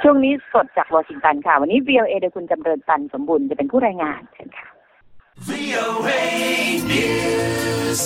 ช่วงนี้สดจากวอชิงตันค่ะวันนี้ VOA โดยคุณจำเริญตันสมบูรณ์จะเป็นผู้รายงานเชิญค่ะ VOA News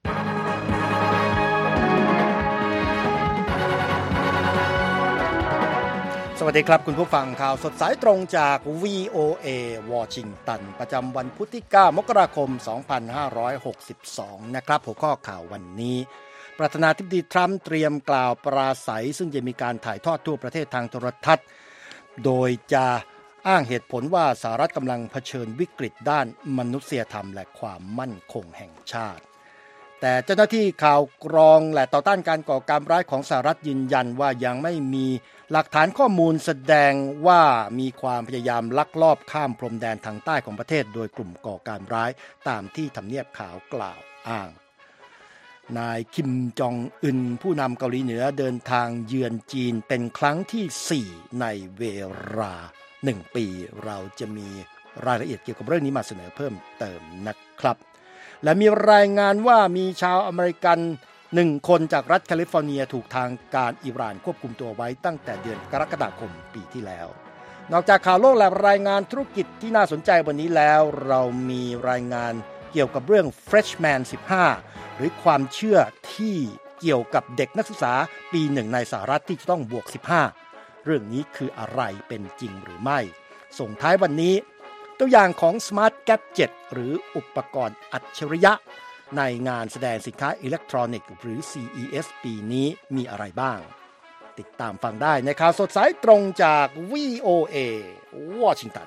สวัสดีครับคุณผู้ฟังข่าวสดสายตรงจาก VOA วอชิงตันประจำวันพุธที่ 9 มกราคม 2562 นะครับหัวข้อข่าววันนี้ประธานาธิบดีทรัมป์เตรียมกล่าวปราศัยซึ่งจะมีการถ่ายทอดทั่วประเทศทางโทรทัศน์โดยจะอ้างเหตุผลว่าสหรัฐกำลังเผชิญวิกฤตด้านมนุษยธรรมและความมั่นคงแห่งชาติแต่เจ้าหน้าที่ข่าวกรองและต่อต้านการก่อการร้ายของสหรัฐยืนยันว่ายังไม่มีหลักฐานข้อมูลแสดงว่ามีความพยายามลักลอบข้ามพรมแดนทางใต้ของประเทศโดยกลุ่มก่อการร้ายตามที่ทำเนียบขาวกล่าวอ้างนายคิมจองอึนผู้นำเกาหลีเหนือเดินทางเยือนจีนเป็นครั้งที่ 4 ในเวลา 1 ปีเราจะมีรายละเอียดเกี่ยวกับเรื่องนี้มาเสนอเพิ่มเติมนะครับและมีรายงานว่ามีชาวอเมริกัน1 คนจากรัฐแคลิฟอร์เนียถูกทางการอิหร่านควบคุมตัวไว้ตั้งแต่เดือนกรกฎาคมปีที่แล้วนอกจากข่าวโลกและรายงานธุรกิจที่น่าสนใจวันนี้แล้วเรามีรายงานเกี่ยวกับเรื่อง Freshman 15 หรือความเชื่อที่เกี่ยวกับเด็กนักศึกษาปี 1ในสหรัฐที่จะต้องบวก 15 เรื่องนี้คืออะไรเป็นจริงหรือไม่ส่งท้ายวันนี้ตัวอย่างของ Smart Gadget หรืออุปกรณ์อัจฉริยะในงานแสดงสินค้าอิเล็กทรอนิกส์หรือ CES ปีนี้มีอะไรบ้างติดตามฟังได้ในข่าวสดสายตรงจาก VOA วอชิงตัน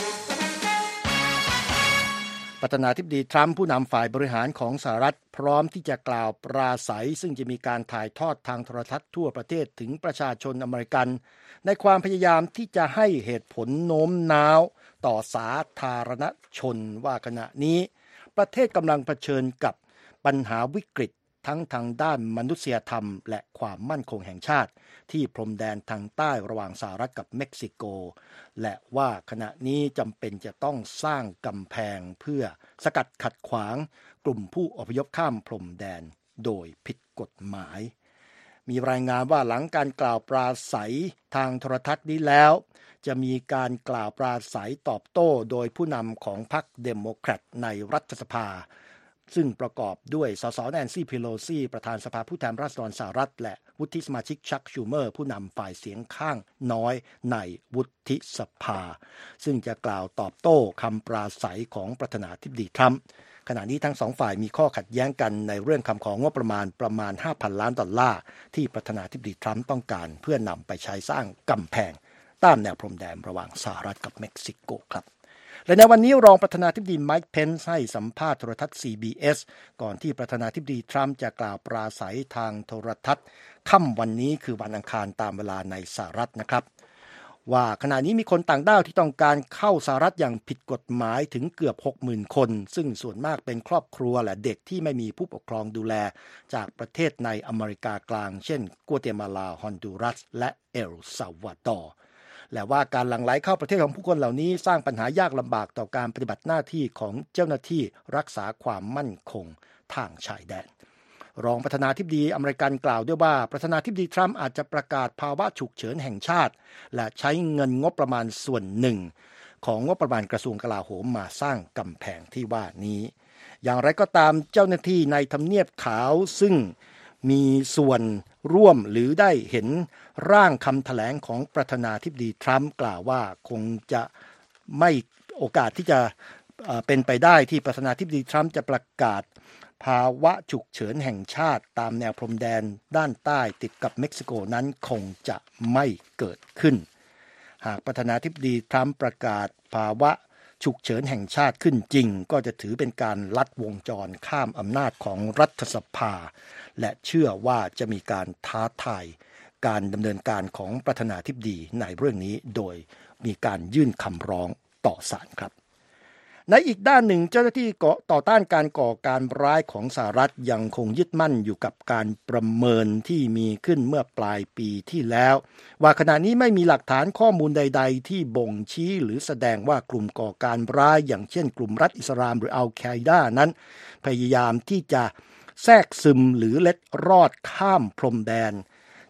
ประธานาธิบดีทรัมป์ผู้นำฝ่ายบริหารของสหรัฐพร้อมที่จะกล่าวปราศัยซึ่งจะมีการถ่ายทอดทางโทรทัศน์ทั่วประเทศถึงประชาชนอเมริกันในความพยายามที่จะให้เหตุผลโน้มน้าวต่อสาธารณชนว่าขณะนี้ประเทศกำลังเผชิญกับปัญหาวิกฤตทั้งทางด้านมนุษยธรรมและความมั่นคงแห่งชาติที่พรมแดนทางใต้ระหว่างสหรัฐกับเม็กซิโกและว่าขณะนี้จำเป็นจะต้องสร้างกำแพงเพื่อสกัดขัดขวางกลุ่มผู้อพยพข้ามพรมแดนโดยผิดกฎหมายมีรายงานว่าหลังการกล่าวปราศัยทางโทรทัศน์นี้แล้วจะมีการกล่าวปราศัยตอบโต้โดยผู้นำของพรรคเดโมแครตในรัฐสภาซึ่งประกอบด้วยสสแนนซี่ เพโลซีประธานสภาผู้แทนราษฎรสหรัฐและวุฒิสมาชิกชักชูเมอร์ผู้นำฝ่ายเสียงข้างน้อยในวุฒิสภาซึ่งจะกล่าวตอบโต้คำปราศัยของประธานาธิบดีทรัมป์ขณะนี้ทั้งสองฝ่ายมีข้อขัดแย้งกันในเรื่องคำของงบประมาณ 5,000 ล้านดอลลาร์ที่ประธานาธิบดีทรัมป์ต้องการเพื่อนำไปใช้สร้างกำแพงตามแนวพรมแดนระหว่างสหรัฐกับเม็กซิโกครับและในวันนี้รองประธานาธิบดีไมค์เพนซ์ให้สัมภาษณ์โทรทัศน์ CBS ก่อนที่ประธานาธิบดีทรัมป์จะกล่าวปราศัยทางโทรทัศน์ค่ำวันนี้คือวันอังคารตามเวลาในสหรัฐนะครับว่าขณะนี้มีคนต่างด้าวที่ต้องการเข้าสหรัฐอย่างผิดกฎหมายถึงเกือบ 60,000 คนซึ่งส่วนมากเป็นครอบครัวและเด็กที่ไม่มีผู้ปกครองดูแลจากประเทศในอเมริกากลางเช่นกัวเตมาลาฮอนดูรัสและเอลซัลวาดอร์และว่าการหลั่งไหลเข้าประเทศของผู้คนเหล่านี้สร้างปัญหายากลำบากต่อการปฏิบัติหน้าที่ของเจ้าหน้าที่รักษาความมั่นคงทางชายแดนรองประธานาธิบดีอเมริกันกล่าวด้วยว่าประธานาธิบดีทรัมป์อาจจะประกาศภาวะฉุกเฉินแห่งชาติและใช้เงินงบประมาณส่วนหนึ่งของงบประมาณกระทรวงกลาโหมมาสร้างกำแพงที่ว่านี้อย่างไรก็ตามเจ้าหน้าที่ในทำเนียบขาวซึ่งมีส่วนร่วมหรือได้เห็นร่างคำแถลงของประธานาธิบดีทรัมป์กล่าวว่าคงจะไม่โอกาสที่จะเป็นไปได้ที่ประธานาธิบดีทรัมป์จะประกาศภาวะฉุกเฉินแห่งชาติตามแนวพรมแดนด้านใต้ติดกับเม็กซิโกนั้นคงจะไม่เกิดขึ้นหากประธานาธิบดีทรัมป์ประกาศภาวะฉุกเฉินแห่งชาติขึ้นจริงก็จะถือเป็นการลัดวงจรข้ามอำนาจของรัฐสภาและเชื่อว่าจะมีการท้าทายการดำเนินการของประธานาธิบดีในเรื่องนี้โดยมีการยื่นคำร้องต่อศาลครับในอีกด้านหนึ่งเจ้าหน้าที่ต่อต้านการก่อการร้ายของสหรัฐยังคงยึดมั่นอยู่กับการประเมินที่มีขึ้นเมื่อปลายปีที่แล้วว่าขณะนี้ไม่มีหลักฐานข้อมูลใดๆที่บ่งชี้หรือแสดงว่ากลุ่มก่อการร้ายอย่างเช่นกลุ่มรัฐอิสลามหรืออัลไคดานั้นพยายามที่จะแทรกซึมหรือเล็ดรอดข้ามพรมแดน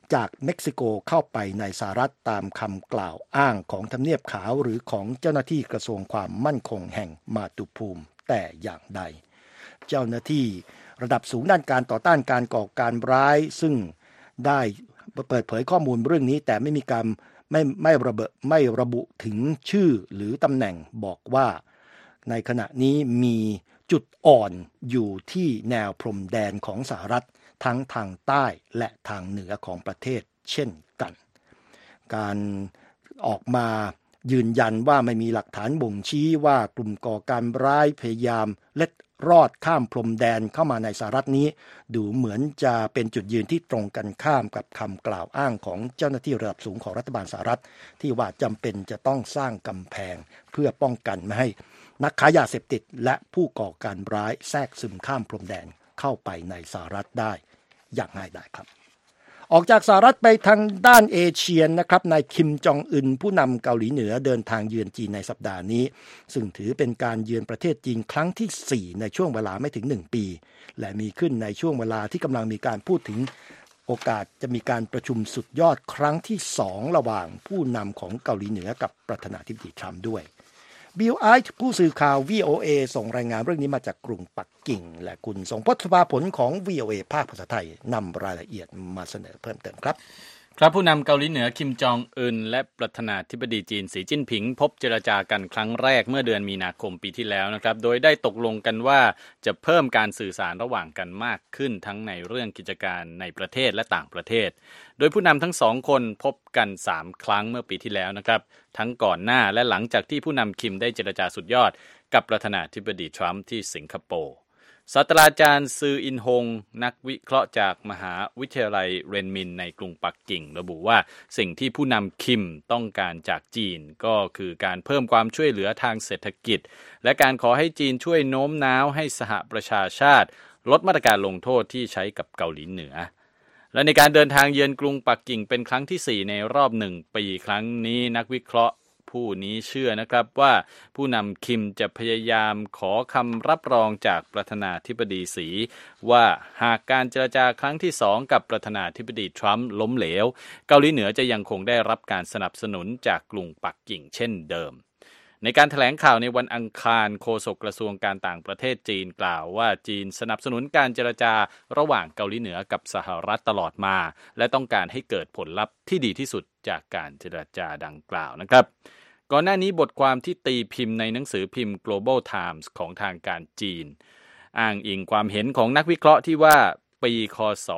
จากเม็กซิโกเข้าไปในสหรัฐตามคำกล่าวอ้างของทำเนียบขาวหรือของเจ้าหน้าที่กระทรวงความมั่นคงแห่งมาตุภูมิแต่อย่างใดเจ้าหน้าที่ระดับสูงด้านการต่อต้านการก่อการร้ายซึ่งได้เปิดเผยข้อมูลเรื่องนี้แต่ไม่มีการไม่ระบุถึงชื่อหรือตำแหน่งบอกว่าในขณะนี้มีจุดอ่อนอยู่ที่แนวพรมแดนของสหรัฐทั้งทางใต้และทางเหนือของประเทศเช่นกันการออกมายืนยันว่าไม่มีหลักฐานบ่งชี้ว่ากลุ่มก่อการร้ายพยายามเล็ดรอดข้ามพรมแดนเข้ามาในสหรัฐนี้ดูเหมือนจะเป็นจุดยืนที่ตรงกันข้ามกับคำกล่าวอ้างของเจ้าหน้าที่ระดับสูงของรัฐบาลสหรัฐที่ว่าจำเป็นจะต้องสร้างกำแพงเพื่อป้องกันไม่ให้นักค้ายาเสพติดและผู้ก่อการร้ายแทรกซึมข้ามพรมแดนเข้าไปในสหรัฐได้อย่างง่ายดายครับออกจากสหรัฐไปทางด้านเอเชียนะครับนายคิมจองอึนผู้นำเกาหลีเหนือเดินทางเยือนจีนในสัปดาห์นี้ซึ่งถือเป็นการเยือนประเทศจีนครั้งที่4ในช่วงเวลาไม่ถึง1ปีและมีขึ้นในช่วงเวลาที่กำลังมีการพูดถึงโอกาสจะมีการประชุมสุดยอดครั้งที่2ระหว่างผู้นำของเกาหลีเหนือกับประธานาธิบดีทรัมป์ด้วยบิลไอท์ผู้สื่อข่าว VOA ส่งรายงานเรื่องนี้มาจากกรุงปักกิ่งและคุณทรงพจน์ สุภาผลของ VOA ภาคภาษาไทยนำรายละเอียดมาเสนอเพิ่มเติมครับครับผู้นำเกาหลีเหนือคิมจองอึนและประธานาธิบดีจีนสีจิ้นผิงพบเจรจากันครั้งแรกเมื่อเดือนมีนาคมปีที่แล้วนะครับโดยได้ตกลงกันว่าจะเพิ่มการสื่อสารระหว่างกันมากขึ้นทั้งในเรื่องกิจการในประเทศและต่างประเทศโดยผู้นำทั้งสองคนพบกัน3ครั้งเมื่อปีที่แล้วนะครับทั้งก่อนหน้าและหลังจากที่ผู้นำคิมได้เจรจาสุดยอดกับประธานาธิบดีทรัมป์ที่สิงคโปร์ศาสตราจารย์ซืออินฮงนักวิเคราะห์จากมหาวิทยาลัยเรนมินในกรุงปักกิ่งระบุว่าสิ่งที่ผู้นำคิมต้องการจากจีนก็คือการเพิ่มความช่วยเหลือทางเศรษฐกิจและการขอให้จีนช่วยโน้มน้าวให้สหประชาชาติลดมาตรการลงโทษที่ใช้กับเกาหลีเหนือและในการเดินทางเยือนกรุงปักกิ่งเป็นครั้งที่4ในรอบ1ปีครั้งนี้นักวิเคราะห์ผู้นี้เชื่อนะครับว่าผู้นำคิมจะพยายามขอคำรับรองจากประธานาธิบดีสีว่าหากการเจรจาครั้งที่2กับประธานาธิบดีทรัมป์ล้มเหลวเกาหลีเหนือจะยังคงได้รับการสนับสนุนจากกรุงปักกิ่งเช่นเดิมในการแถลงข่าวในวันอังคารโฆษกกระทรวงการต่างประเทศจีนกล่าวว่าจีนสนับสนุนการเจรจาระหว่างเกาหลีเหนือกับสหรัฐตลอดมาและต้องการให้เกิดผลลัพธ์ที่ดีที่สุดจากการเจรจาดังกล่าวนะครับก่อนหน้านี้บทความที่ตีพิมพ์ในหนังสือพิมพ์ Global Times ของทางการจีนอ้างอิงความเห็นของนักวิเคราะห์ที่ว่าปีค.ศ.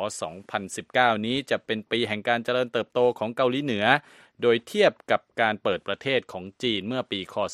2019 นี้จะเป็นปีแห่งการเจริญเติบโตของเกาหลีเหนือโดยเทียบกับการเปิดประเทศของจีนเมื่อปีค.ศ.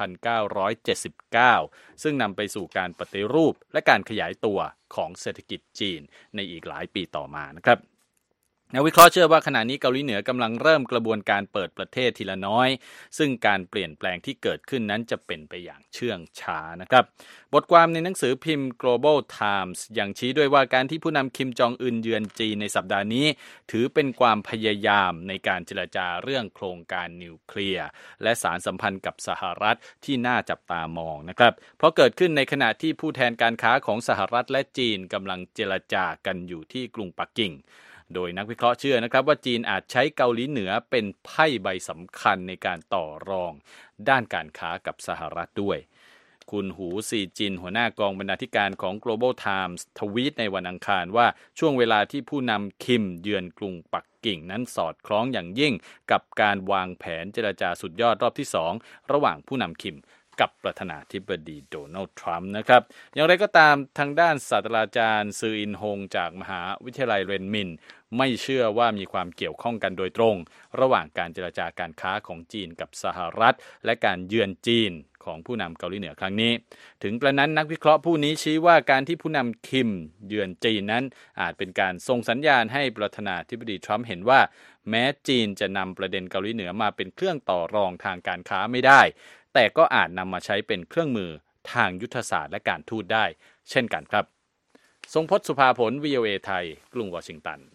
1979 ซึ่งนำไปสู่การปฏิรูปและการขยายตัวของเศรษฐกิจจีนในอีกหลายปีต่อมานะครับนักวิเคราะห์เชื่อว่าขณะนี้เกาหลีเหนือกำลังเริ่มกระบวนการเปิดประเทศทีละน้อยซึ่งการเปลี่ยนแปลงที่เกิดขึ้นนั้นจะเป็นไปอย่างเชื่องช้านะครับบทความในหนังสือพิมพ์ Global Times ยังชี้ด้วยว่าการที่ผู้นำคิมจองอึนเยือนจีนในสัปดาห์นี้ถือเป็นความพยายามในการเจรจาเรื่องโครงการนิวเคลียร์และสารสัมพันธ์กับสหรัฐที่น่าจับตามองนะครับเพราะเกิดขึ้นในขณะที่ผู้แทนการค้าของสหรัฐและจีนกำลังเจรจากันอยู่ที่กรุงปักกิ่งโดยนักวิเคราะห์เชื่อนะครับว่าจีนอาจใช้เกาหลีเหนือเป็นไพ่ใบสำคัญในการต่อรองด้านการค้ากับสหรัฐด้วยคุณหูซีจินหัวหน้ากองบรรณาธิการของ Global Times ทวีตในวันอังคารว่าช่วงเวลาที่ผู้นำคิมเยือนกรุงปักกิ่งนั้นสอดคล้องอย่างยิ่งกับการวางแผนเจรจาสุดยอดรอบที่2ระหว่างผู้นำคิมกับประธานาธิบดีโดนัลด์ทรัมป์นะครับอย่างไรก็ตามทางด้านศาสตราจารย์ซืออินฮงจากมหาวิทยาลัยเรนมินไม่เชื่อว่ามีความเกี่ยวข้องกันโดยตรงระหว่างการเจรจาการค้าของจีนกับสหรัฐและการเยือนจีนของผู้นำเกาหลีเหนือครั้งนี้ถึงกระนั้นนักวิเคราะห์ผู้นี้ชี้ว่าการที่ผู้นำคิมเยือนจีนนั้นอาจเป็นการส่งสัญญาณให้ประธานาธิบดีทรัมป์เห็นว่าแม้จีนจะนำประเด็นเกาหลีเหนือมาเป็นเครื่องต่อรองทางการค้าไม่ได้แต่ก็อาจนำมาใช้เป็นเครื่องมือทางยุทธศาสตร์และการทูตได้เช่นกันครับทรงพจน์ สุภาผล VOA ไทยกรุงวอชิงตัน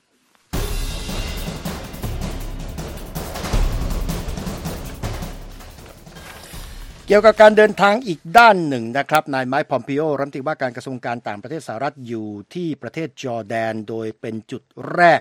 เกี่ยวกับการเดินทางอีกด้านหนึ่งนะครับนายไมค์ พอมปิโอรัฐมนตรีว่าการกระทรวงการต่างประเทศสหรัฐอยู่ที่ประเทศจอร์แดนโดยเป็นจุดแรก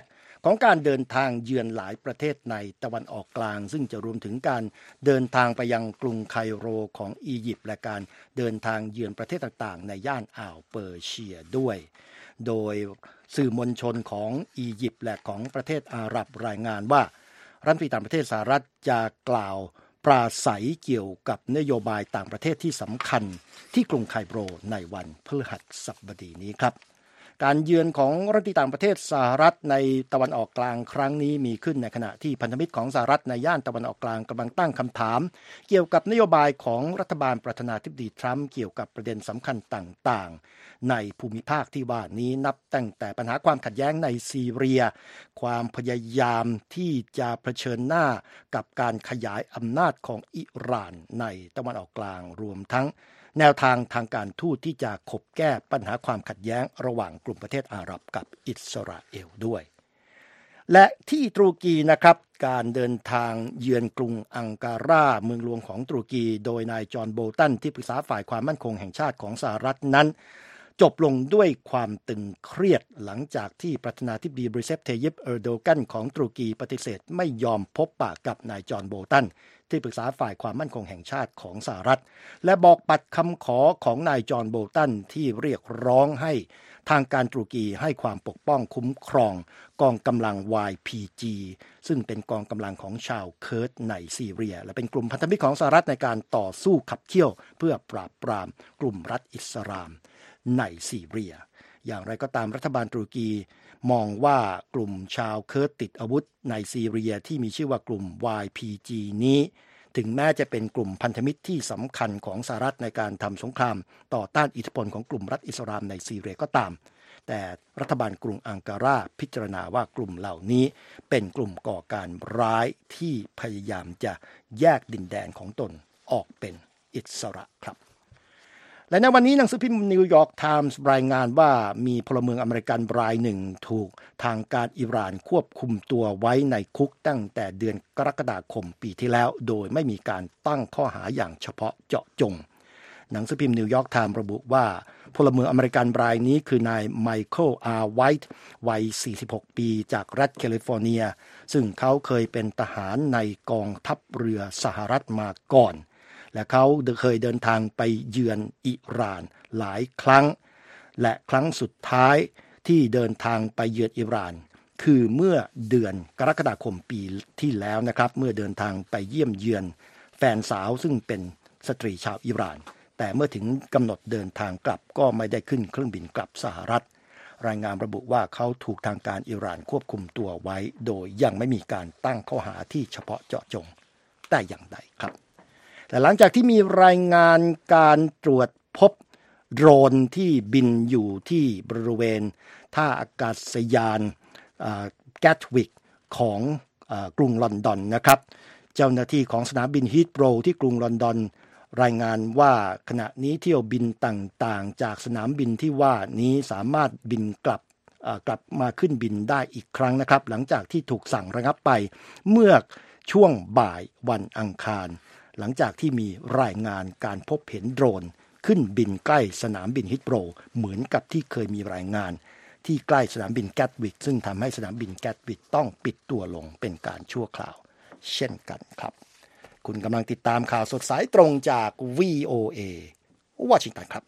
ของการเดินทางเยือนหลายประเทศในตะวันออกกลางซึ่งจะรวมถึงการเดินทางไปยังกรุงไคโรของอียิปต์และการเดินทางเยือนประเทศต่างๆในย่านอ่าวเปอร์เซียด้วยโดยสื่อมวลชนของอียิปต์และของประเทศอาหรับรายงานว่ารัฐมนตรีต่างประเทศสหรัฐจะกล่าวปราศัยเกี่ยวกับนโยบายต่างประเทศที่สำคัญที่กรุงไคโรในวันพฤหัสบดีนี้ครับการเยือนของรัฐมนตรีต่างประเทศสหรัฐในตะวันออกกลางครั้งนี้มีขึ้นในขณะที่พันธมิตรของสหรัฐในย่านตะวันออกกลางกำลังตั้งคำถามเกี่ยวกับนโยบายของรัฐบาลประธานาธิบดีทรัมป์เกี่ยวกับประเด็นสำคัญต่างๆในภูมิภาคที่ว่านี้นับตั้งแต่ปัญหาความขัดแย้งในซีเรียความพยายามที่จะเผชิญหน้ากับการขยายอำนาจของอิหร่านในตะวันออกกลางรวมทั้งแนวทางทางการทูตที่จะขบแก้ปัญหาความขัดแย้งระหว่างกลุ่มประเทศอาหรับกับอิสราเอลด้วยและที่ตุรกีนะครับการเดินทางเยือนกรุงอังการาเมืองหลวงของตุรกีโดยนายจอห์นโบลตันที่ปรึกษาฝ่ายความมั่นคงแห่งชาติของสหรัฐนั้นจบลงด้วยความตึงเครียดหลังจากที่ประธานาธิบดีรีเซป เทยิป เออร์โดกันของตุรกีปฏิเสธไม่ยอมพบปะกับนายจอห์นโบลตันที่ปรึกษาฝ่ายความมั่นคงแห่งชาติของสหรัฐและบอกปัดคำขอของนายจอห์นโบลตันที่เรียกร้องให้ทางการตุรกีให้ความปกป้องคุ้มครองกองกำลัง YPG ซึ่งเป็นกองกำลังของชาวเคิร์ดในซีเรียและเป็นกลุ่มพันธมิตรของสหรัฐในการต่อสู้ขับเคี่ยวเพื่อปราบปรามกลุ่มรัฐอิสลามในซีเรียอย่างไรก็ตามรัฐบาลตุรกีมองว่ากลุ่มชาวเคิร์ดติดอาวุธในซีเรียที่มีชื่อว่ากลุ่ม YPG นี้ถึงแม้จะเป็นกลุ่มพันธมิตรที่สำคัญของสหรัฐในการทำสงครามต่อต้านอิทธิพลของกลุ่มรัฐอิสลามในซีเรียก็ตามแต่รัฐบาลกรุงอังการาพิจารณาว่ากลุ่มเหล่านี้เป็นกลุ่มก่อการร้ายที่พยายามจะแยกดินแดนของตนออกเป็นอิสระครับและในวันนี้หนังสือพิมพ์นิวยอร์กไทมส์รายงานว่ามีพลเมืองอเมริกันรายหนึ่งถูกทางการอิหร่านควบคุมตัวไว้ในคุกตั้งแต่เดือนกรกฎาคมปีที่แล้วโดยไม่มีการตั้งข้อหาอย่างเฉพาะเจาะจงหนังสือพิมพ์นิวยอร์กไทมส์ระบุว่าพลเมืองอเมริกันรายนี้คือนายไมเคิล อาร์ ไวท์วัย46ปีจากรัฐแคลิฟอร์เนียซึ่งเขาเคยเป็นทหารในกองทัพเรือสหรัฐมาก่อนและเขาเคยเดินทางไปเยือนอิหร่านหลายครั้งและครั้งสุดท้ายที่เดินทางไปเยือนอิหร่านคือเมื่อเดือนกรกฎาคมปีที่แล้วนะครับเมื่อเดินทางไปเยี่ยมเยือนแฟนสาวซึ่งเป็นสตรีชาวอิหร่านแต่เมื่อถึงกำหนดเดินทางกลับก็ไม่ได้ขึ้นเครื่องบินกลับสหรัฐรายงานระบุว่าเขาถูกทางการอิหร่านควบคุมตัวไว้โดยยังไม่มีการตั้งข้อหาที่เฉพาะเจาะจงแต่อย่างใดครับแต่หลังจากที่มีรายงานการตรวจพบโดรนที่บินอยู่ที่บริเวณท่าอากาศยานแกตวิกของกรุงลอนดอนนะครับเจ้าหน้าที่ของสนามบินฮีทโรว์ที่กรุงลอนดอนรายงานว่าขณะนี้เที่ยวบินต่างๆจากสนามบินที่ว่านี้สามารถบินกลับมาขึ้นบินได้อีกครั้งนะครับหลังจากที่ถูกสั่งระงับไปเมื่อช่วงบ่ายวันอังคารหลังจากที่มีรายงานการพบเห็นโดรนขึ้นบินใกล้สนามบินฮิตโรว์เหมือนกับที่เคยมีรายงานที่ใกล้สนามบินแกตวิกซึ่งทำให้สนามบินแกตวิกต้องปิดตัวลงเป็นการชั่วคราวเช่นกันครับคุณกำลังติดตามข่าวสดสายตรงจาก VOA วอชิงตันครับ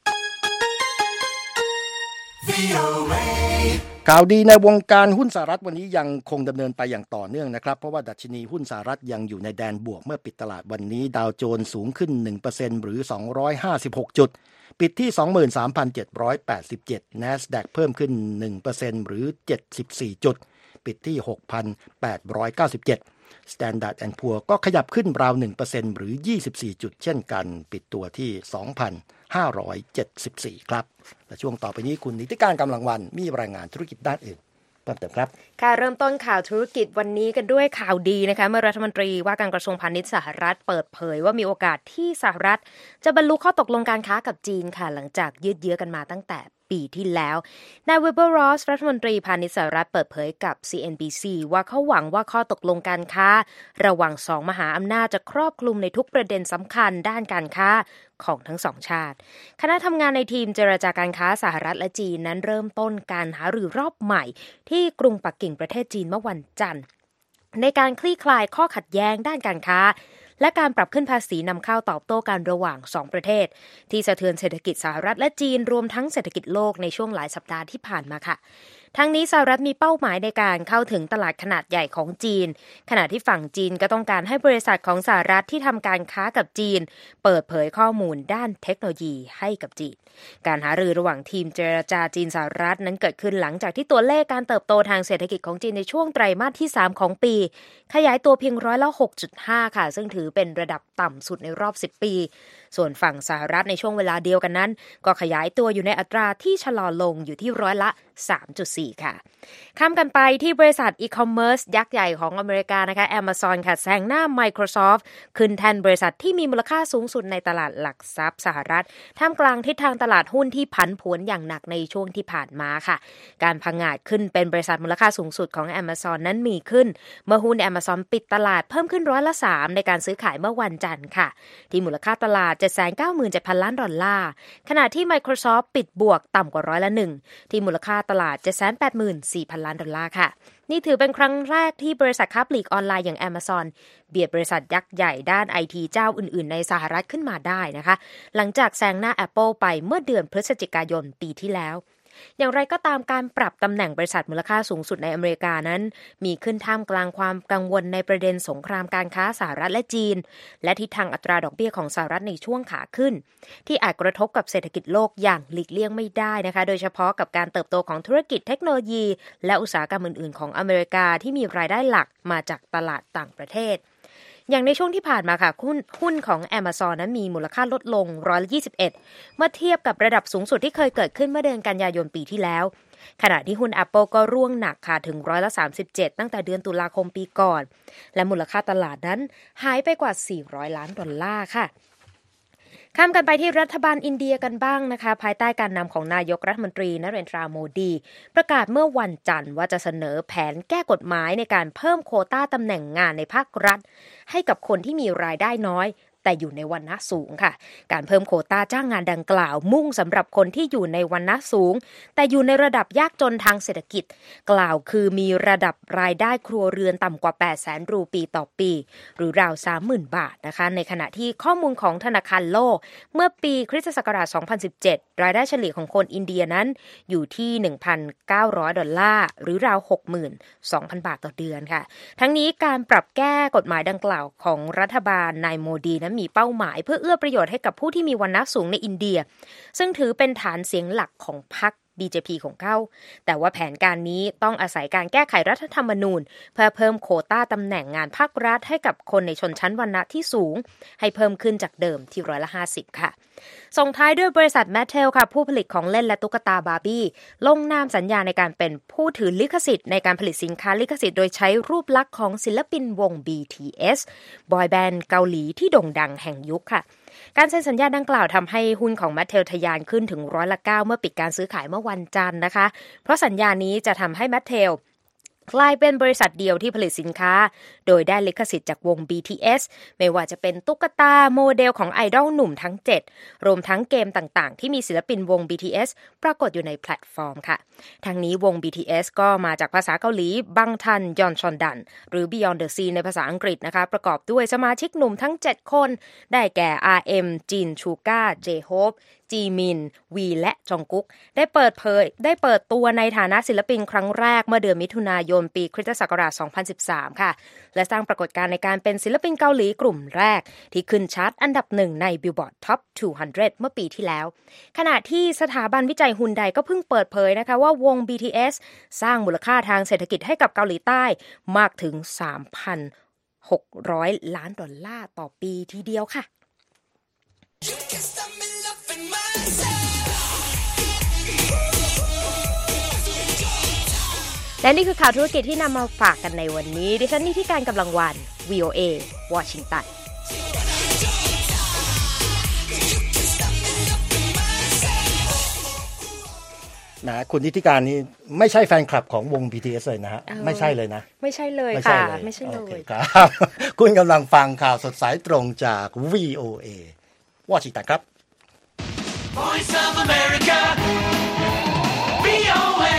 ข่าวดีในวงการหุ้นสหรัฐวันนี้ยังคงดำเนินไปอย่างต่อเนื่องนะครับเพราะว่าดัชนีหุ้นสหรัฐยังอยู่ในแดนบวกเมื่อปิดตลาดวันนี้ดาวโจนส์สูงขึ้น 1% หรือ256จุดปิดที่ 23,787 NASDAQ เพิ่มขึ้น 1% หรือ74จุดปิดที่ 6,897 Standard & Poor's ก็ขยับขึ้นราว 1% หรือ24จุดเช่นกันปิดตัวที่ 2,574 ครับและช่วงต่อไปนี้คุณนิติการกำลังวันมีรายงานธุรกิจด้านอื่นเพิ่มเติมครับค่ะเริ่มต้นข่าวธุรกิจวันนี้กันด้วยข่าวดีนะคะเมื่อรัฐมนตรีว่าการกระทรวงพาณิชย์สหรัฐเปิดเผยว่ามีโอกาสที่สหรัฐจะบรรลุข้อตกลงการค้ากับจีนค่ะหลังจากยืดเยื้อกันมาตั้งแต่ปีที่แล้วนายวิลเบอร์รอสรัฐมนตรีพาณิชย์สหรัฐเปิดเผยกับ CNBC ว่าเขาหวังว่าข้อตกลงการค้าระหว่างสองมหาอำนาจจะครอบคลุมในทุกประเด็นสำคัญด้านการค้าของทั้งสองชาติคณะทำงานในทีมเจรจาการค้าสหรัฐและจีนนั้นเริ่มต้นการหารือรอบใหม่ที่กรุงปักกิ่งประเทศจีนเมื่อวันจันทร์ในการคลี่คลายข้อขัดแย้งด้านการค้าและการปรับขึ้นภาษีนำเข้าตอบโต้กันระหว่าง2ประเทศที่สะเทือนเศรษฐกิจสหรัฐและจีนรวมทั้งเศรษฐกิจโลกในช่วงหลายสัปดาห์ที่ผ่านมาค่ะทั้งนี้สหรัฐมีเป้าหมายในการเข้าถึงตลาดขนาดใหญ่ของจีนขณะที่ฝั่งจีนก็ต้องการให้บริษัทของสหรัฐที่ทำการค้ากับจีนเปิดเผยข้อมูลด้านเทคโนโลยีให้กับจีนการหารือระหว่างทีมเจรจาจีนสหรัฐนั้นเกิดขึ้นหลังจากที่ตัวเลขการเติบโตทางเศรษฐกิจของจีนในช่วงไตรมาสที่3ของปีขยายตัวเพียง6.5% ค่ะซึ่งถือเป็นระดับต่ำสุดในรอบ10ปีส่วนฝั่งสหรัฐในช่วงเวลาเดียวกันนั้นก็ขยายตัวอยู่ในอัตราที่ชะลอลงอยู่ที่3.4% ค่ะข้ามกันไปที่บริษัทอีคอมเมิร์ซยักษ์ใหญ่ของอเมริกานะคะ Amazon ค่ะแซงหน้า Microsoft ขึ้นแทนบริษัทที่มีมูลค่าสูงสุดในตลาดหลักทรัพย์สหรัฐท่ามกลางทิศทางตลาดหุ้นที่ผันผวนอย่างหนักในช่วงที่ผ่านมาค่ะการผงาดขึ้นเป็นบริษัทมูลค่าสูงสุดของ Amazon นั้นมีขึ้นเมื่อหุ้น Amazon ปิดตลาดเพิ่มขึ้น3%ในการซื้อขายเมื่อวันจันทร์ค่ะที่มูลค่าตลาด 797,000 ล้านดอลลาร์ขณะที่ Microsoft ปิดบวกต่ำกว่า1%ที่มูลค่าตลาด 784,000 ล้านดอลลาร์ค่ะนี่ถือเป็นครั้งแรกที่บริษัทค้าปลีกออนไลน์อย่าง Amazon เบียดบริษัทยักษ์ใหญ่ด้าน IT เจ้าอื่นๆในสหรัฐขึ้นมาได้นะคะหลังจากแซงหน้า Apple ไปเมื่อเดือนพฤศจิกายนปีที่แล้วอย่างไรก็ตามการปรับตำแหน่งบริษัทมูลค่าสูงสุดในอเมริกานั้นมีขึ้นท่ามกลางความกังวลในประเด็นสงครามการค้าสหรัฐและจีนและทิศทางอัตราดอกเบี้ยของสหรัฐในช่วงขาขึ้นที่อาจกระทบกับเศรษฐกิจโลกอย่างหลีกเลี่ยงไม่ได้นะคะโดยเฉพาะกับการเติบโตของธุรกิจเทคโนโลยีและอุตสาหกรรมอื่นๆของอเมริกาที่มีรายได้หลักมาจากตลาดต่างประเทศอย่างในช่วงที่ผ่านมาค่ะหุ้นของ Amazon นั้นมีมูลค่าลดลง121เมื่อเทียบกับระดับสูงสุดที่เคยเกิดขึ้นเมื่อเดือนกันยายนปีที่แล้วขณะที่หุ้น Apple ก็ร่วงหนักค่ะถึง37%ตั้งแต่เดือนตุลาคมปีก่อนและมูลค่าตลาดนั้นหายไปกว่า400ล้านดอลลาร์ค่ะข้ามกันไปที่รัฐบาลอินเดียกันบ้างนะคะภายใต้การนำของนายกรัฐมนตรีนเรนทราโมดีประกาศเมื่อวันจันทร์ว่าจะเสนอแผนแก้กฎหมายในการเพิ่มโควต้าตำแหน่งงานในภาครัฐให้กับคนที่มีรายได้น้อยแต่อยู่ในวรรณะสูงค่ะการเพิ่มโควต้าจ้างงานดังกล่าวมุ่งสำหรับคนที่อยู่ในวรรณะสูงแต่อยู่ในระดับยากจนทางเศรษฐกิจกล่าวคือมีระดับรายได้ครัวเรือนต่ำกว่า 800,000 รูปีต่อปีหรือราว 30,000 บาทนะคะในขณะที่ข้อมูลของธนาคารโลกเมื่อปีคริสตศักราช 2017 รายได้เฉลี่ยของคนอินเดียนั้นอยู่ที่ 1,900 ดอลลาร์หรือราว 62,000 บาทต่อเดือนค่ะทั้งนี้การปรับแก้กฎหมายดังกล่าวของรัฐบาลนายโมดีนั้นมีเป้าหมายเพื่อเอื้อประโยชน์ให้กับผู้ที่มีวรรณะสูงในอินเดียซึ่งถือเป็นฐานเสียงหลักของพรรค BJP ของเขาแต่ว่าแผนการนี้ต้องอาศัยการแก้ไขรัฐธรรมนูญเพื่อเพิ่มโควต้าตำแหน่งงานภาครัฐให้กับคนในชนชั้นวรรณะที่สูงให้เพิ่มขึ้นจากเดิมที่50%ค่ะส่งท้ายด้วยบริษัทแมทเทลค่ะผู้ผลิตของเล่นและตุ๊กตาบาร์บี้ลงนามสัญญาในการเป็นผู้ถือลิขสิทธิ์ในการผลิตสินค้าลิขสิทธิ์โดยใช้รูปลักษณ์ของศิลปินวง BTS บอยแบนด์เกาหลีที่โด่งดังแห่งยุคค่ะการเซ็นสัญญาดังกล่าวทำให้หุ้นของแมทเทลทะยานขึ้นถึง9%เมื่อปิดการซื้อขายเมื่อวันจันทร์นะคะเพราะสัญญานี้จะทำให้แมทเทลกลายเป็นบริษัทเดียวที่ผลิตสินค้าโดยได้ลิขสิทธิ์จากวง BTS ไม่ว่าจะเป็นตุ๊กตาโมเดลของไอดอลหนุ่มทั้ง7รวมทั้งเกมต่างๆที่มีศิลปินวง BTS ปรากฏอยู่ในแพลตฟอร์มค่ะทั้งนี้วง BTS ก็มาจากภาษาเกาหลีบังทันยอนชอนดันหรือ Beyond the Sea ในภาษาอังกฤษนะคะประกอบด้วยสมาชิกหนุ่มทั้ง7คนได้แก่ RM จินชูก้า J-Hopeจีมินวีและจองกุ๊กได้เปิดตัวในฐานะศิลปินครั้งแรกเมื่อเดือนมิถุนายนปีคริสตศักราช 2013 ค่ะและสร้างปรากฏการณ์ในการเป็นศิลปินเกาหลีกลุ่มแรกที่ขึ้นชาร์ตอันดับ1ใน Billboard Top 200 เมื่อปีที่แล้วขณะที่สถาบันวิจัยฮุนไดก็เพิ่งเปิดเผยนะคะว่าวง BTS สร้างมูลค่าทางเศรษฐกิจให้กับเกาหลีใต้มากถึง 3,600 ล้านดอลลาร์ต่อปีทีเดียวค่ะและนี่คือข่าวธุรกิจที่นำมาฝากกันในวันนี้ดิฉันนิติการกำลังวัน VOA วอชิงตันนะคุณนิติการนี่ไม่ใช่แฟนคลับของวง BTS เลยนะฮะไม่ใช่เลยนะไม่ใช่เลยค่ะไม่ใช่เลยครับคุณกำลังฟังข่าวสดสายตรงจาก VOA วอชิงตันครับ Voice of America VOA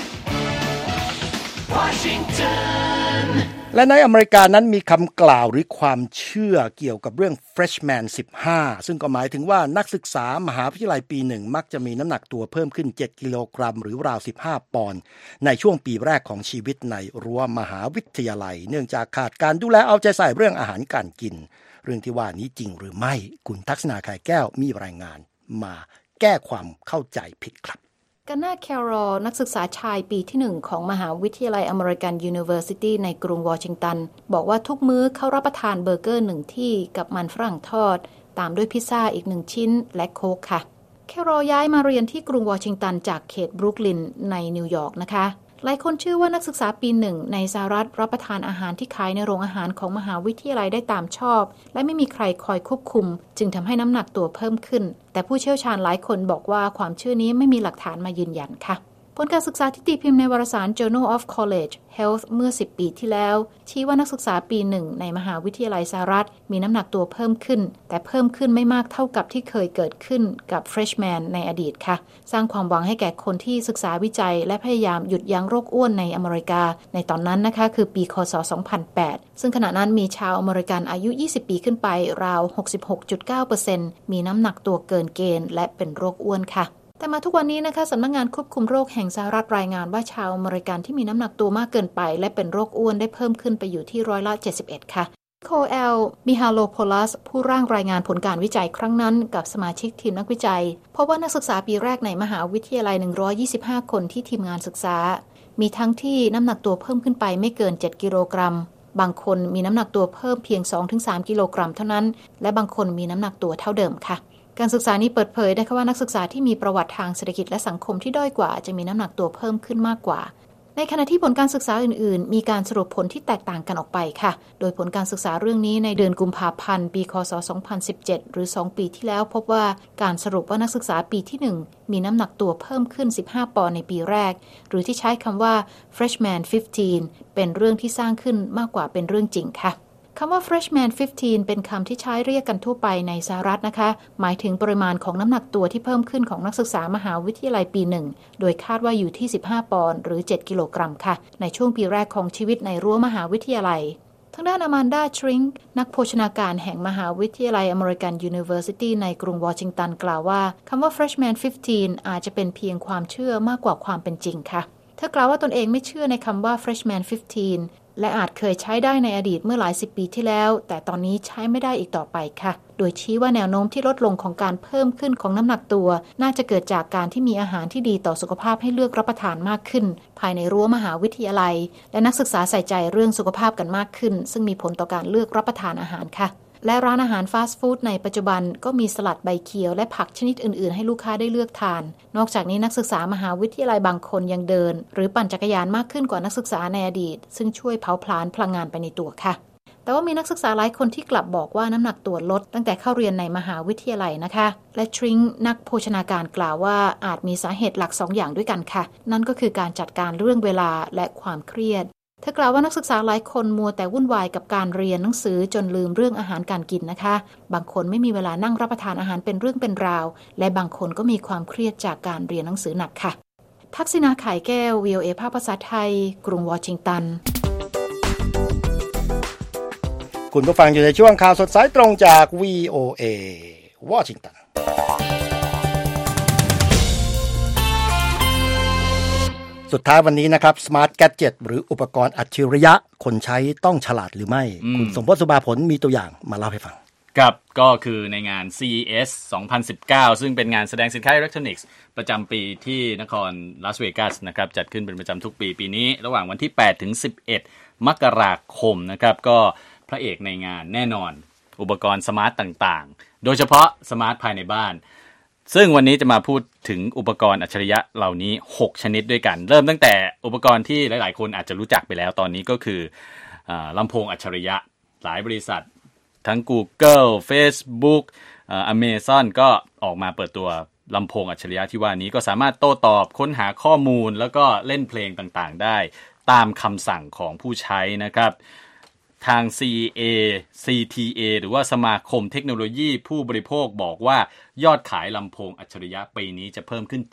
Washington และในอเมริกานั้นมีคำกล่าวหรือความเชื่อเกี่ยวกับเรื่อง Freshman 15 ซึ่งก็หมายถึงว่านักศึกษามหาวิทยาลัยปีหนึ่งมักจะมีน้ำหนักตัวเพิ่มขึ้น7กิโลกรัมหรือราว15ปอนด์ในช่วงปีแรกของชีวิตในรั้วมหาวิทยาลัยเนื่องจากขาดการดูแลเอาใจใส่เรื่องอาหารการกินเรื่องที่ว่านี้จริงหรือไม่คุณทักษณาไข่แก้วมีรายงานมาแก้ความเข้าใจผิดครับกันนาแคโรลนักศึกษาชายปีที่1ของมหาวิทยาลัยอเมริกันยูนิเวอร์ซิตี้ในกรุงวอชิงตันบอกว่าทุกมื้อเขารับประทานเบอร์เกอร์1ที่กับมันฝรั่งทอดตามด้วยพิซซ่าอีก1ชิ้นและโค้กค่ะแคโรลย้ายมาเรียนที่กรุงวอชิงตันจากเขตบรุกลินในนิวยอร์กนะคะหลายคนเชื่อว่านักศึกษาปี1ในสหรัฐรับประทานอาหารที่ขายในโรงอาหารของมหาวิทยาลัยได้ตามชอบและไม่มีใครคอยควบคุมจึงทำให้น้ำหนักตัวเพิ่มขึ้นแต่ผู้เชี่ยวชาญหลายคนบอกว่าความเชื่อนี้ไม่มีหลักฐานมายืนยันค่ะผลการศึกษาที่ตีพิมพ์ในวารสาร Journal of College Health เมื่อ10ปีที่แล้วชี้ว่านักศึกษาปี1ในมหาวิทยาลัยสหรัฐมีน้ำหนักตัวเพิ่มขึ้นแต่เพิ่มขึ้นไม่มากเท่ากับที่เคยเกิดขึ้นกับ Freshman ในอดีตค่ะสร้างความหวังให้แก่คนที่ศึกษาวิจัยและพยายามหยุดยั้งโรคอ้วนในอเมริกาในตอนนั้นนะคะคือปีค.ศ. 2008ซึ่งขณะนั้นมีชาวอเมริกันอายุ20ปีขึ้นไปราว 66.9% มีน้ำหนักตัวเกินเกณฑ์และเป็นโรคอ้วนค่ะแต่มาทุกวันนี้นะคะสำนักงานควบคุมโรคแห่งสหรัฐรายงานว่าชาวอเมริกันที่มีน้ำหนักตัวมากเกินไปและเป็นโรคอ้วนได้เพิ่มขึ้นไปอยู่ที่71%ค่ะโคเอล มิฮาโลโพลัสผู้ร่างรายงานผลการวิจัยครั้งนั้นกับสมาชิกทีมนักวิจัยพบว่านักศึกษาปีแรกในมหาวิทยาลัย125คนที่ทีมงานศึกษามีทั้งที่น้ำหนักตัวเพิ่มขึ้นไปไม่เกิน7กิโลกรัมบางคนมีน้ำหนักตัวเพิ่มเพียง 2-3 กิโลกรัมเท่านั้นและบางคนมีน้ำหนักตัวเท่าเดิมค่ะการศึกษานี้เปิดเผยนะคะว่านักศึกษาที่มีประวัติทางเศรษฐกิจและสังคมที่ด้อยกว่าจะมีน้ำหนักตัวเพิ่มขึ้นมากกว่าในขณะที่ผลการศึกษาอื่นๆมีการสรุปผลที่แตกต่างกันออกไปค่ะโดยผลการศึกษาเรื่องนี้ในเดือนกุมภาพันธ์ปีค.ศ. 2017หรือ2ปีที่แล้วพบว่าการสรุปว่านักศึกษาปีที่1มีน้ำหนักตัวเพิ่มขึ้น15ปอนด์ในปีแรกหรือที่ใช้คำว่า freshman 15เป็นเรื่องที่สร้างขึ้นมากกว่าเป็นเรื่องจริงค่ะคำว่า freshman 15เป็นคำที่ใช้เรียกกันทั่วไปในสหรัฐนะคะหมายถึงปริมาณของน้ำหนักตัวที่เพิ่มขึ้นของนักศึกษามหาวิทยาลัยปี1โดยคาดว่าอยู่ที่15ปอนด์หรือ7กิโลกรัมค่ะในช่วงปีแรกของชีวิตในรั้วมหาวิทยาลัยทางด้านอแมนดา ทริงค์นักโภชนาการแห่งมหาวิทยาลัยอเมริกันยูนิเวอร์ซิตี้ในกรุงวอชิงตันกล่าวว่าคำว่า freshman 15อาจจะเป็นเพียงความเชื่อมากกว่าความเป็นจริงค่ะเธอกล่าวว่าตนเองไม่เชื่อในคำว่า freshman 15และอาจเคยใช้ได้ในอดีตเมื่อหลาย10ปีที่แล้วแต่ตอนนี้ใช้ไม่ได้อีกต่อไปค่ะโดยชี้ว่าแนวโน้มที่ลดลงของการเพิ่มขึ้นของน้ำหนักตัวน่าจะเกิดจากการที่มีอาหารที่ดีต่อสุขภาพให้เลือกรับประทานมากขึ้นภายในรั้วมหาวิทยาลัยและนักศึกษาใส่ใจเรื่องสุขภาพกันมากขึ้นซึ่งมีผลต่อการเลือกรับประทานอาหารค่ะและร้านอาหารฟาสต์ฟู้ดในปัจจุบันก็มีสลัดใบเขียวและผักชนิดอื่นๆให้ลูกค้าได้เลือกทานนอกจากนี้นักศึกษามหาวิทยาลัยบางคนยังเดินหรือปั่นจักรยานมากขึ้นกว่านักศึกษาในอดีตซึ่งช่วยเผาผลาญพลังงานไปในตัวค่ะแต่ว่ามีนักศึกษาหลายคนที่กลับบอกว่าน้ำหนักตัวลดตั้งแต่เข้าเรียนในมหาวิทยาลัยนะคะและทริงค์นักโภชนาการกล่าวว่าอาจมีสาเหตุหลัก2อย่างด้วยกันค่ะนั่นก็คือการจัดการเรื่องเวลาและความเครียดเธอกล่าวว่านักศึกษาหลายคนมัวแต่วุ่นวายกับการเรียนหนังสือจนลืมเรื่องอาหารการกินนะคะบางคนไม่มีเวลานั่งรับประทานอาหารเป็นเรื่องเป็นราวและบางคนก็มีความเครียดจากการเรียนหนังสือหนักค่ะทักษิณาไข่แก้ว VOA ภาคภาษาไทยกรุงวอชิงตันคุณผู้ฟังอยู่ในช่วงข่าวสดสายตรงจาก VOA วอชิงตันสุดท้ายวันนี้นะครับ Smart Gadget หรืออุปกรณ์อัจฉริยะคนใช้ต้องฉลาดหรือไม่คุณสมพจน์ สุภาผลมีตัวอย่างมาเล่าให้ฟังครับก็คือในงาน CES 2019 ซึ่งเป็นงานแสดงสินค้าอิเล็กทรอนิกส์ประจำปีที่นครลาสเวกัสนะครับจัดขึ้นเป็นประจำทุกปีปีนี้ระหว่างวันที่8ถึง11มกราคมนะครับก็พระเอกในงานแน่นอนอุปกรณ์สมาร์ตต่างๆโดยเฉพาะสมาร์ทภายในบ้านซึ่งวันนี้จะมาพูดถึงอุปกรณ์อัจฉริยะเหล่านี้6ชนิดด้วยกันเริ่มตั้งแต่อุปกรณ์ที่หลายๆคนอาจจะรู้จักไปแล้วตอนนี้ก็คือลำโพงอัจฉริยะหลายบริษัททั้ง Google Facebook Amazon ก็ออกมาเปิดตัวลำโพงอัจฉริยะที่ว่านี้ก็สามารถโต้ตอบค้นหาข้อมูลแล้วก็เล่นเพลงต่างๆได้ตามคำสั่งของผู้ใช้นะครับทาง CTA หรือว่าสมาคมเทคโนโลยีผู้บริโภคบอกว่ายอดขายลำโพงอัจฉริยะปีนี้จะเพิ่มขึ้น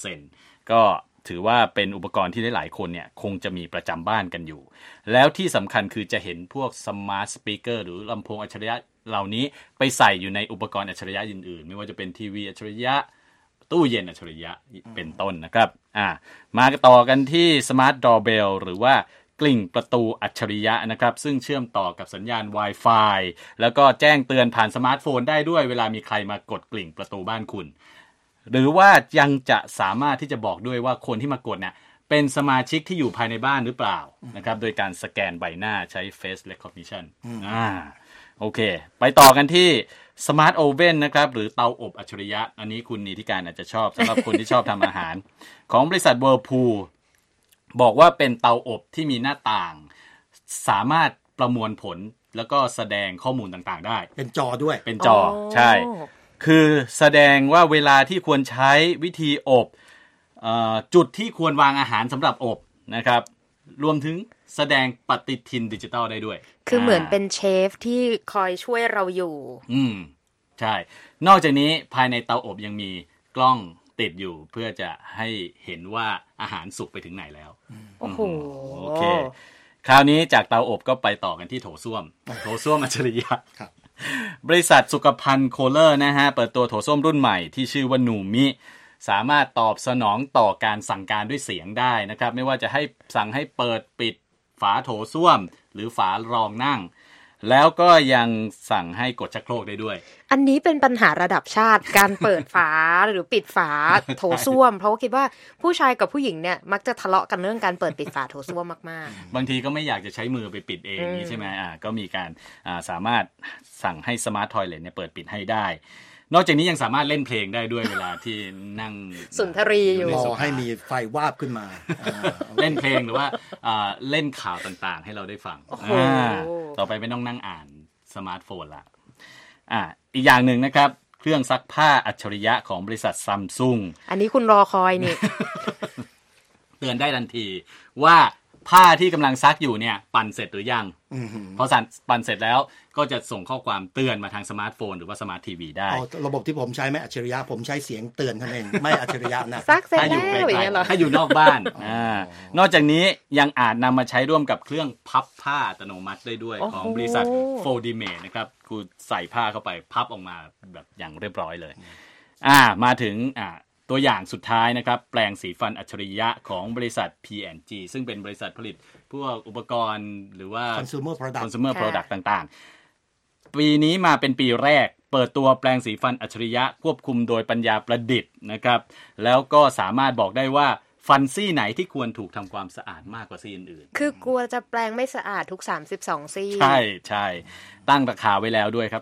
7% ก็ถือว่าเป็นอุปกรณ์ที่หลายๆคนเนี่ยคงจะมีประจำบ้านกันอยู่แล้วที่สำคัญคือจะเห็นพวกสมาร์ทสปีกเกอร์หรือลำโพงอัจฉริยะเหล่านี้ไปใส่อยู่ในอุปกรณ์อัจฉริยะอื่นๆไม่ว่าจะเป็นทีวีอัจฉริยะตู้เย็นอัจฉริยะเป็นต้นนะครับมาต่อกันที่ Smart Doorbell หรือว่ากลิ่งประตูอัจฉริยะนะครับซึ่งเชื่อมต่อกับสัญญาณ Wi-Fi แล้วก็แจ้งเตือนผ่านสมาร์ทโฟนได้ด้วยเวลามีใครมากดกลิ่งประตูบ้านคุณหรือว่ายังจะสามารถที่จะบอกด้วยว่าคนที่มากดเนี่ยเป็นสมาชิกที่อยู่ภายในบ้านหรือเปล่านะครับโดยการสแกนใบหน้าใช้ Face Recognition โอเคไปต่อกันที่ Smart Oven นะครับหรือเตาอบอัจฉริยะอันนี้คุณนิติการอาจจะชอบสำหรับคนที่ชอบทำอาหารของบริษัท Whirlpool บอกว่าเป็นเตาอบที่มีหน้าต่างสามารถประมวลผลแล้วก็แสดงข้อมูลต่างๆได้เป็นจอด้วยเป็นจอใช่คือแสดงว่าเวลาที่ควรใช้วิธีอบจุดที่ควรวางอาหารสำหรับอบนะครับรวมถึงแสดงปฏิทินดิจิตอลได้ด้วยคือเหมือนเป็นเชฟที่คอยช่วยเราอยู่ใช่นอกจากนี้ภายในเตาอบยังมีกล้องติดอยู่เพื่อจะให้เห็นว่าอาหารสุกไปถึงไหนแล้วโอ้โหโอเคคราวนี้จากเตาอบก็ไปต่อกันที่โถส้วมอัจฉริยะบริษัทสุขภัณฑ์โคเลอร์นะฮะเปิดตัวโถส้วมรุ่นใหม่ที่ชื่อว่านูมิสามารถตอบสนองต่อการสั่งการด้วยเสียงได้นะครับไม่ว่าจะให้สั่งให้เปิดปิดฝาโถส้วมหรือฝารองนั่งแล้วก็ยังสั่งให้กดชักโครกได้ด้วยอันนี้เป็นปัญหาระดับชาติการเปิดฝาหรือปิดฝาโถส้วมเพราะว่าคิดว่าผู้ชายกับผู้หญิงเนี่ยมักจะทะเลาะกันเรื่องการเปิดปิดฝาโถส้วมมากๆบางทีก็ไม่อยากจะใช้มือไปปิดเองนี่ใช่ไหมก็มีการสามารถสั่งให้สมาร์ททอยเลทเนี่ยเปิดปิดให้ได้นอกจากนี้ยังสามารถเล่นเพลงได้ด้วยเวลาที่นั่งสุนทรีอยู่รอให้มีไฟวาบขึ้นมาเล่นเพลงหรือว่าเล่นข่าวต่างๆให้เราได้ฟังต่อไปไม่ต้องนั่งอ่านสมาร์ทโฟนละอีกอย่างหนึ่งนะครับเครื่องซักผ้าอัจฉริยะของบริษัทซัมซุงอันนี้คุณรอคอยนี่เตือนได้ทันทีว่าผ้าที่กำลังซักอยู่เนี่ยปั่นเสร็จหรือยังพอปั่นเสร็จแล้วก็จะส่งข้อความเตือนมาทางสมาร์ทโฟนหรือว่าสมาร์ททีวีได้ระบบที่ผมใช้ไม่อัจฉริยะผมใช้เสียงเตือนเท่านั้นเองไม่อัจฉริยะนะซักเสร็จแล้วอย่างเงี้ยเหรอถ้าอยู่นอกบ้านนอกจากนี้ยังอาจนำมาใช้ร่วมกับเครื่องพับผ้าอัตโนมัติได้ด้วยของบริษัทโฟดิเมทนะครับกูใส่ผ้าเข้าไปพับออกมาแบบอย่างเรียบร้อยเลยมาถึงตัวอย่างสุดท้ายนะครับแปรงสีฟันอัจฉริยะของบริษัท P&G ซึ่งเป็นบริษัทผลิตพวกอุปกรณ์หรือว่า consumer product ต่างๆปีนี้มาเป็นปีแรกเปิดตัวแปรงสีฟันอัจฉริยะควบคุมโดยปัญญาประดิษฐ์นะครับแล้วก็สามารถบอกได้ว่าฟันซี่ไหนที่ควรถูกทำความสะอาดมากกว่าซี่อื่นๆคือกลัวจะแปรงไม่สะอาดทุก32ซี่ใช่ตั้งราคาไว้แล้วด้วยครับ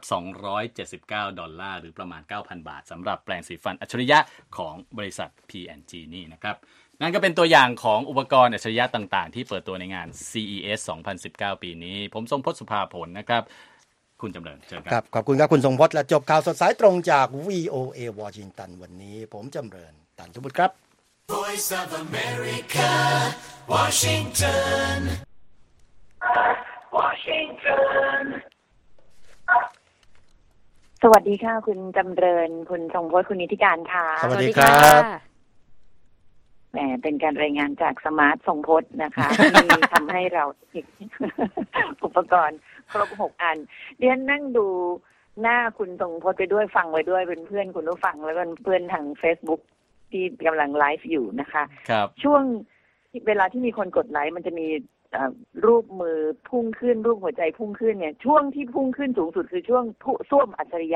$279หรือประมาณ 9,000 บาทสำหรับแปรงสีฟันอัจฉริยะของบริษัท P&G นี่นะครับนั่นก็เป็นตัวอย่างของอุปกรณ์อัจฉริยะต่างๆที่เปิดตัวในงาน CES 2019 ปีนี้ผมทรงพจน์สุภาผลนะครับคุณจำเริญเชิญครับขอบคุณครับคุณทรงพจน์และจบข่าวสดสายตรงจาก VOA Washington วันนี้ผมจำเริญตันทุบุตรครับ Voice of America Washington สวัสดีค่ะคุณจำเริญคุณทรงพจน์คุณนิติการค่ะสวัสดีครับแหมเป็นการรายงานจากสมาร์ททรงพจน์นะคะที่ทำให้เราอุปกรณ์ครบ6 อันเดี๋ยวนั่งดูหน้าคุณทรงพจน์ไปด้วยฟังไปด้วยเป็นเพื่อนคุณผู้ฟังแล้วก็เพื่อนทาง Facebook ที่กำลังไลฟ์อยู่นะคะครับช่วงเวลาที่มีคนกดไลค์มันจะมีรูปมือพุ่งขึ้นรูปหัวใจพุ่งขึ้นเนี่ยช่วงที่พุ่งขึ้นสูงสุดคือช่วงส้วมอัจฉริยะ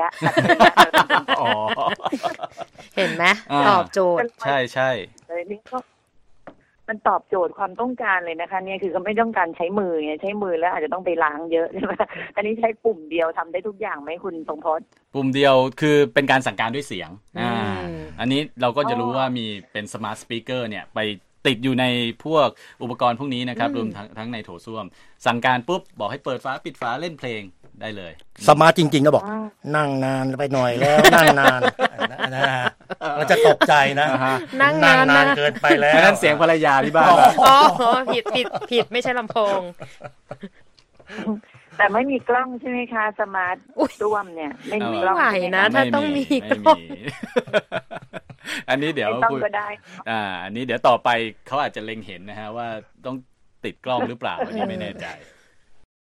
เห็นไหมตอบโจทย์ใช่เลยนี่ก็มันตอบโจทย์ความต้องการเลยนะคะเนี่ยคือก็ไม่ต้องการใช้มือไงใช้มือแล้วอาจจะต้องไปล้างเยอะใช่ไหมอันนี้ใช้ปุ่มเดียวทำได้ทุกอย่างไหมคุณทรงพจน์ปุ่มเดียวคือเป็นการสั่งการด้วยเสียงอันนี้เราก็จะรู้ว่ามีเป็นสมาร์ทสปีกเกอร์เนี่ยไปติดอยู่ในพวกอุปกรณ์พวกนี้นะครับรวมทั้งในโถส้วมสั่งการปุ๊บบอกให้เปิดฝาปิดฝาเล่นเพลงได้เลยสมาร์ทจริงๆก็บอกนั่งนานไปหน่อยแล้ว นั่งนานนะฮะเราจะตกใจนะนั่งนานเกินไปแล้วนั่นเสียงภรรยาที่บ้านอ๋อผิดไม่ใช่ลำโพงแต่ไม่มีกล้องใช่ไหมคะสมาร์ทร่วมเนี่ยไม่มีกล้องนะถ้าต้องมีกล้องอันนี้เดี๋ยวคุยก็ได้อันนี้เดี๋ยวต่อไปเขาอาจจะเล็งเห็นนะฮะว่าต้องติดกล้องหรือเปล่าอันนี้ไม่แน่ใจ